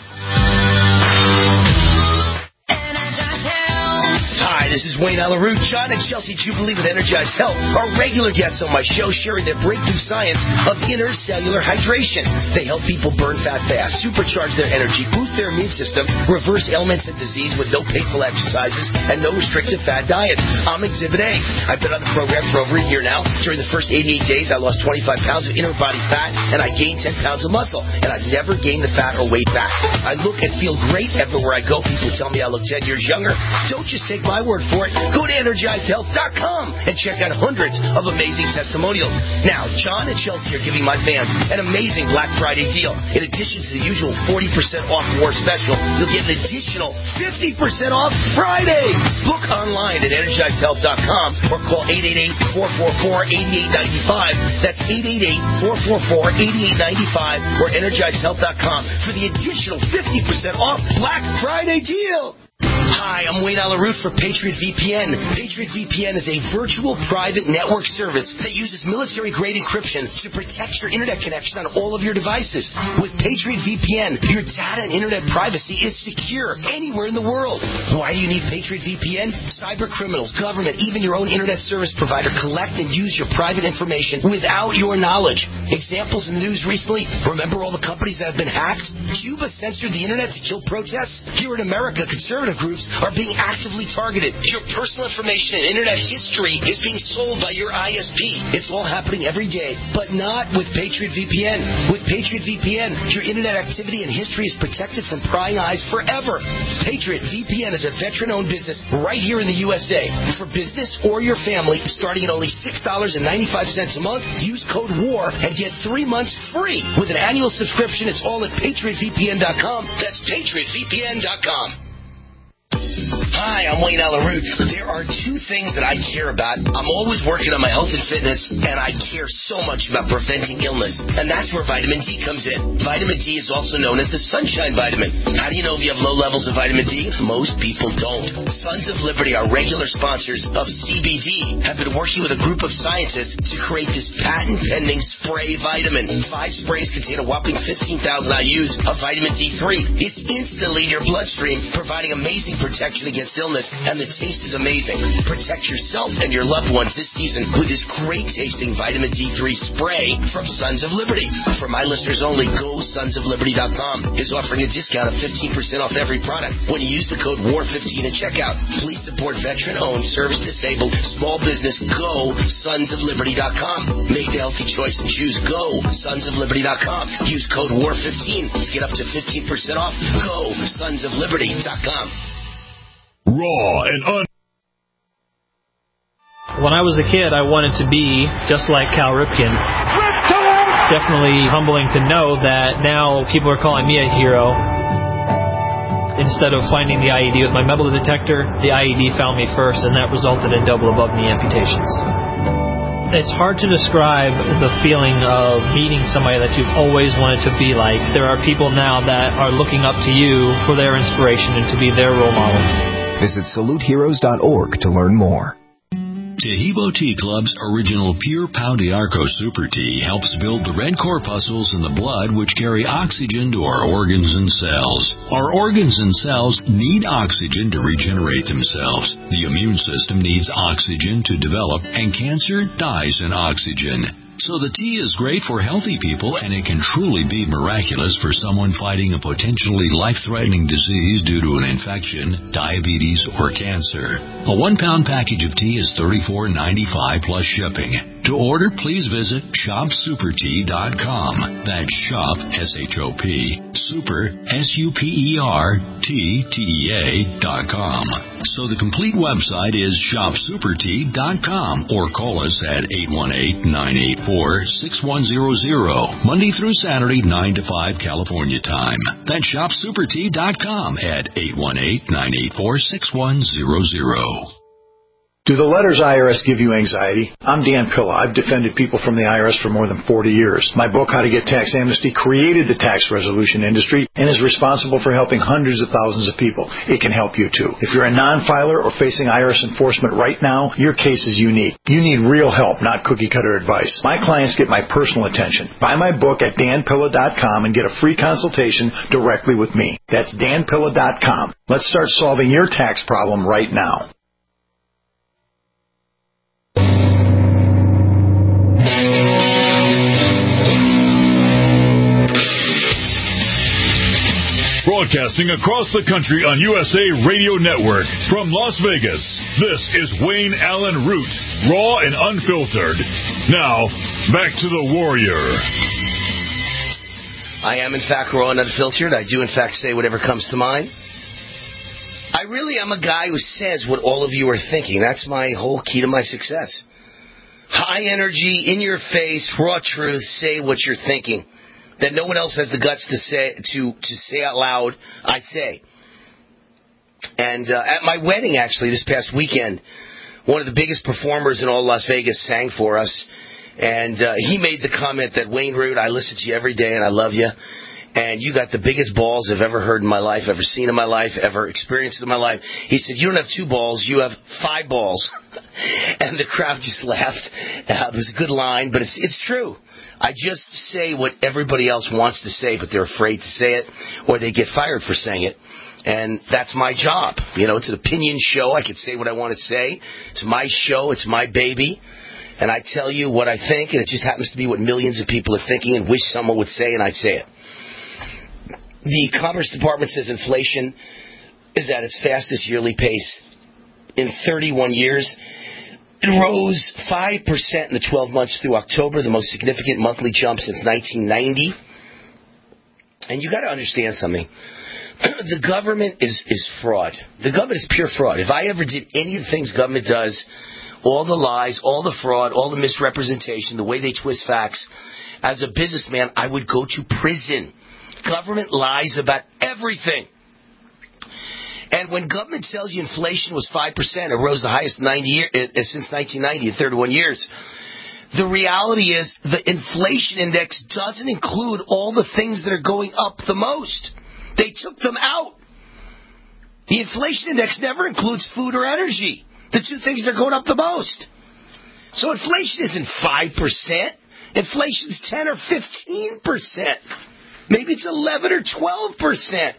Hi, this is Wayne Allyn Root. John and Chelsea Jubilee with Energized Health are regular guests on my show, sharing their breakthrough science of intercellular hydration. They help people burn fat fast, supercharge their energy, boost their immune system, reverse ailments and disease with no painful exercises and no restrictive fat diets. I'm Exhibit A. I've been on the program for over a year now. During the first 88 days, I lost 25 pounds of inner body fat, and I gained 10 pounds of muscle, and I've never gained the fat or weight back. I look and feel great everywhere I go. People tell me I look 10 years younger. Don't just take my word for it. Go to EnergizedHealth.com and check out hundreds of amazing testimonials. Now, John and Chelsea are giving my fans an amazing Black Friday deal. In addition to the usual 40% off war special, you'll get an additional 50% off Friday. Book online at EnergizedHealth.com or call 888-444-8895. That's 888-444-8895 or EnergizedHealth.com for the additional 50% off Black Friday deal. Hi, I'm Wayne Allyn Root for Patriot VPN. Patriot VPN is a virtual private network service that uses military-grade encryption to protect your internet connection on all of your devices. With Patriot VPN, your data and internet privacy is secure anywhere in the world. Why do you need Patriot VPN? Cyber criminals, government, even your own internet service provider collect and use your private information without your knowledge. Examples in the news recently, remember all the companies that have been hacked? Cuba censored the internet to kill protests? Here in America, conservative groups are being actively targeted. Your personal information and internet history is being sold by your ISP. It's all happening every day, but not with Patriot VPN. With Patriot VPN, your internet activity and history is protected from prying eyes forever. Patriot VPN is a veteran-owned business right here in the USA. For business or your family, starting at only $6.95 a month, use code WAR and get 3 months free. With an annual subscription, it's all at PatriotVPN.com. That's PatriotVPN.com. Hi, I'm Wayne Allyn Root. There are two things that I care about. I'm always working on my health and fitness, and I care so much about preventing illness. And that's where vitamin D comes in. Vitamin D is also known as the sunshine vitamin. How do you know if you have low levels of vitamin D? Most people don't. Sons of Liberty, our regular sponsors of CBD, have been working with a group of scientists to create this patent-pending spray vitamin. 5 sprays contain a whopping 15,000 IUs of vitamin D3. It's instantly in your bloodstream, providing amazing protection against illness, and the taste is amazing. Protect yourself and your loved ones this season with this great-tasting vitamin D3 spray from Sons of Liberty. For my listeners only, GoSonsOfLiberty.com is offering a discount of 15% off every product when you use the code WAR15 at checkout. Please support veteran-owned, service-disabled, small business. GoSonsOfLiberty.com. Make the healthy choice and choose GoSonsOfLiberty.com. Use code WAR15 to get up to 15% off. GoSonsOfLiberty.com. Raw and When I was a kid, I wanted to be just like Cal Ripken. It's definitely humbling to know that now people are calling me a hero. Instead of finding the IED with my metal detector, the IED found me first, and that resulted in double above knee amputations. It's hard to describe the feeling of meeting somebody that you've always wanted to be like. There are people now that are looking up to you for their inspiration and to be their role model. Visit SaluteHeroes.org to learn more. Tahibo Tea Club's original Pure Pau d'Arco Super Tea helps build the red corpuscles in the blood which carry oxygen to our organs and cells. Our organs and cells need oxygen to regenerate themselves. The immune system needs oxygen to develop, and cancer dies in oxygen. So the tea is great for healthy people, and it can truly be miraculous for someone fighting a potentially life-threatening disease due to an infection, diabetes, or cancer. A 1-pound package of tea is $34.95 plus shipping. To order, please visit shopsupertea.com. That's shop, S-H-O-P, super, S-U-P-E-R-T-T-E-A.com. So the complete website is shopsupertea.com, or call us at 818-984-6100, Monday through Saturday, 9 to 5 California time. That's shopsupertea.com at 818-984-6100. Do the letters IRS give you anxiety? I'm Dan Pilla. I've defended people from the IRS for more than 40 years. My book, How to Get Tax Amnesty, created the tax resolution industry and is responsible for helping hundreds of thousands of people. It can help you too. If you're a non-filer or facing IRS enforcement right now, your case is unique. You need real help, not cookie-cutter advice. My clients get my personal attention. Buy my book at danpilla.com and get a free consultation directly with me. That's danpilla.com. Let's start solving your tax problem right now. Broadcasting across the country on USA Radio Network from Las Vegas, this is Wayne Allen Root, raw and unfiltered. Now, back to the Warrior. I am, in fact, raw and unfiltered. I do, in fact, say whatever comes to mind. I really am a guy who says what all of you are thinking. That's my whole key to my success. High energy, in your face, raw truth, say what you're thinking. That no one else has the guts to say out loud, I say. And at my wedding, actually, this past weekend, one of the biggest performers in all Las Vegas sang for us. And he made the comment that, Wayne Root, I listen to you every day and I love you. And you got the biggest balls I've ever heard in my life, ever seen in my life, ever experienced in my life. He said, you don't have 2 balls, you have 5 balls. And the crowd just laughed. It was a good line, but it's true. I just say what everybody else wants to say, but they're afraid to say it, or they get fired for saying it. And that's my job. You know, it's an opinion show. I can say what I want to say. It's my show. It's my baby. And I tell you what I think, and it just happens to be what millions of people are thinking and wish someone would say, and I say it. The Commerce Department says inflation is at its fastest yearly pace in 31 years. It rose 5% in the 12 months through October, the most significant monthly jump since 1990. And you got to understand something. The government is fraud. The government is pure fraud. If I ever did any of the things government does, all the lies, all the fraud, all the misrepresentation, the way they twist facts, as a businessman, I would go to prison. Government lies about everything. And when government tells you inflation was 5%, it rose the highest since 1990 in 31 years, the reality is the inflation index doesn't include all the things that are going up the most. They took them out. The inflation index never includes food or energy, the 2 things that are going up the most. So inflation isn't 5%. Inflation's 10 or 15%. Maybe it's 11 or 12%.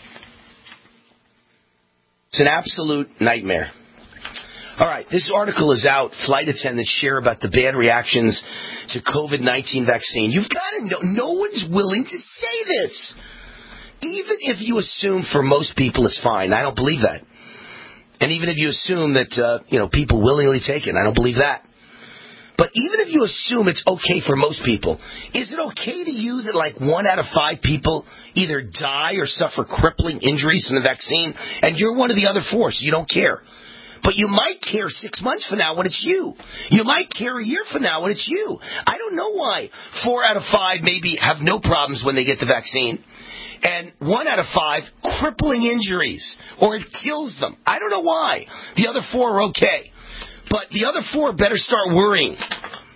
It's an absolute nightmare. All right, this article is out. Flight attendants share about the bad reactions to COVID-19 vaccine. You've got to know, no one's willing to say this. Even if you assume for most people it's fine, I don't believe that. And even if you assume that people willingly take it, I don't believe that. But even if you assume it's okay for most people, is it okay to you that like 1 out of 5 people either die or suffer crippling injuries from the vaccine, and you're one of the other 4, so you don't care? But you might care 6 months from now when it's you. You might care a year from now when it's you. I don't know why 4 out of 5 maybe have no problems when they get the vaccine, and 1 out of 5 crippling injuries, or it kills them. I don't know why. The other 4 are okay. But the other 4 better start worrying.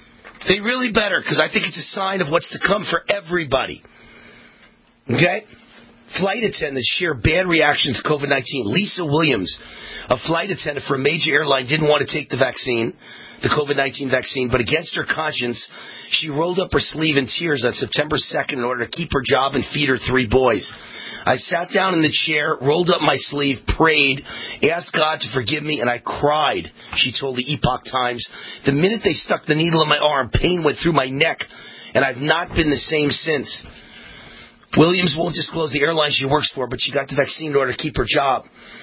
They really better, because I think it's a sign of what's to come for everybody. Okay? Flight attendants share bad reactions to COVID-19. Lisa Williams, a flight attendant for a major airline, didn't want to take the vaccine, the COVID-19 vaccine, but against her conscience, she rolled up her sleeve in tears on September 2nd in order to keep her job and feed her 3 boys. I sat down in the chair, rolled up my sleeve, prayed, asked God to forgive me, and I cried, she told the Epoch Times. The minute they stuck the needle in my arm, pain went through my neck, and I've not been the same since. Williams won't disclose the airline she works for, but she got the vaccine in order to keep her job.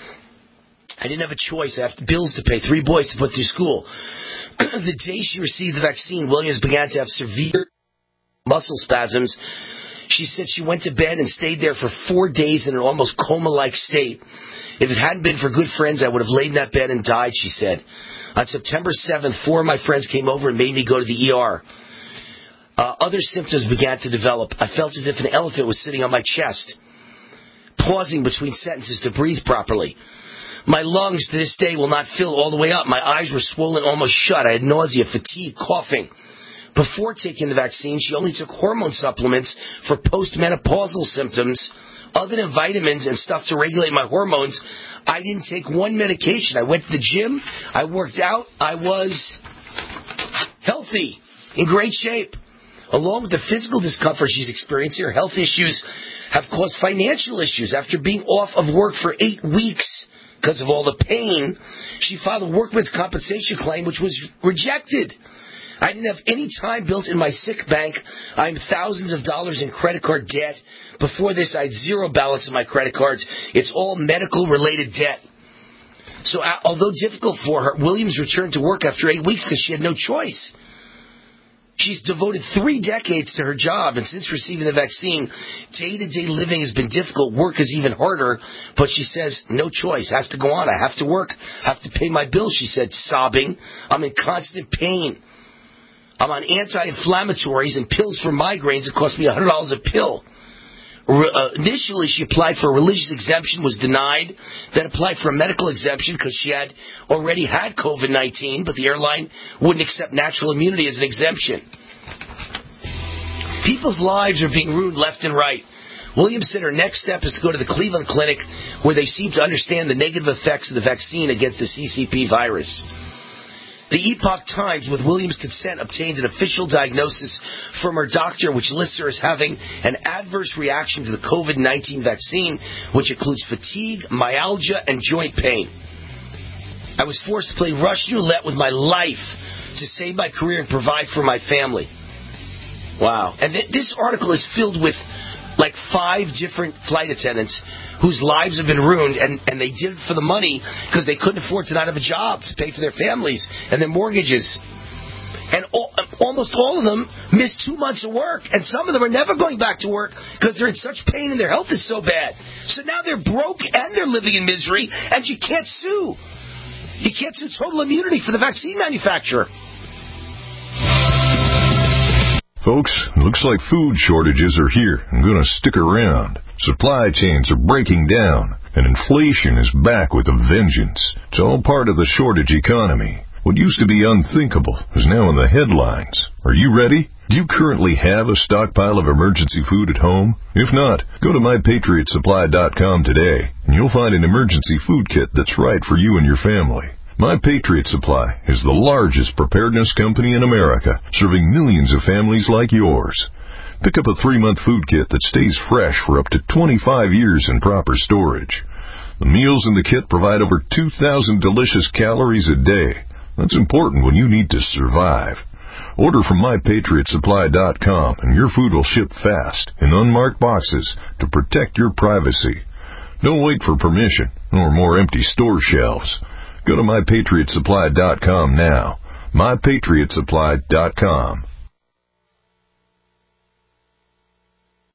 I didn't have a choice. I have bills to pay, 3 boys to put through school. The day she received the vaccine, Williams began to have severe muscle spasms. She said she went to bed and stayed there for 4 days in an almost coma-like state. If it hadn't been for good friends, I would have laid in that bed and died, she said. On September 7th, 4 of my friends came over and made me go to the ER. Other symptoms began to develop. I felt as if an elephant was sitting on my chest, pausing between sentences to breathe properly. My lungs to this day will not fill all the way up. My eyes were swollen almost shut. I had nausea, fatigue, coughing. Before taking the vaccine, she only took hormone supplements for postmenopausal symptoms. Other than vitamins and stuff to regulate my hormones, I didn't take one medication. I went to the gym. I worked out. I was healthy, in great shape. Along with the physical discomfort she's experiencing, her health issues have caused financial issues. After being off of work for 8 weeks because of all the pain, she filed a workman's compensation claim, which was rejected. I didn't have any time built in my sick bank. I'm thousands of dollars in credit card debt. Before this, I had 0 balance in my credit cards. It's all medical-related debt. So although difficult for her, Williams returned to work after 8 weeks because she had no choice. She's devoted 3 decades to her job, and since receiving the vaccine, day-to-day living has been difficult. Work is even harder, but she says, no choice, has to go on. I have to work, have to pay my bills, she said, sobbing. I'm in constant pain. I'm on anti-inflammatories and pills for migraines. It cost me $100 a pill. Initially, she applied for a religious exemption, was denied, then applied for a medical exemption because she had already had COVID-19, but the airline wouldn't accept natural immunity as an exemption. People's lives are being ruined left and right. Williams said her next step is to go to the Cleveland Clinic, where they seem to understand the negative effects of the vaccine against the CCP virus. The Epoch Times, with Williams' consent, obtained an official diagnosis from her doctor, which lists her as having an adverse reaction to the COVID-19 vaccine, which includes fatigue, myalgia, and joint pain. I was forced to play Russian roulette with my life to save my career and provide for my family. Wow. And this article is filled with like 5 different flight attendants whose lives have been ruined, and they did it for the money because they couldn't afford to not have a job to pay for their families and their mortgages. And almost all of them missed 2 months of work, and some of them are never going back to work because they're in such pain and their health is so bad. So now they're broke and they're living in misery, and you can't sue. You can't sue Total Immunity for the vaccine manufacturer. Folks, looks like food shortages are here and going to stick around. Supply chains are breaking down, and inflation is back with a vengeance. It's all part of the shortage economy. What used to be unthinkable is now in the headlines. Are you ready? Do you currently have a stockpile of emergency food at home? If not, go to MyPatriotSupply.com today, and you'll find an emergency food kit that's right for you and your family. My Patriot Supply is the largest preparedness company in America, serving millions of families like yours. Pick up a 3-month food kit that stays fresh for up to 25 years in proper storage. The meals in the kit provide over 2,000 delicious calories a day. That's important when you need to survive. Order from MyPatriotSupply.com and your food will ship fast in unmarked boxes to protect your privacy. Don't wait for permission or more empty store shelves. Go to MyPatriotSupply.com now. MyPatriotSupply.com.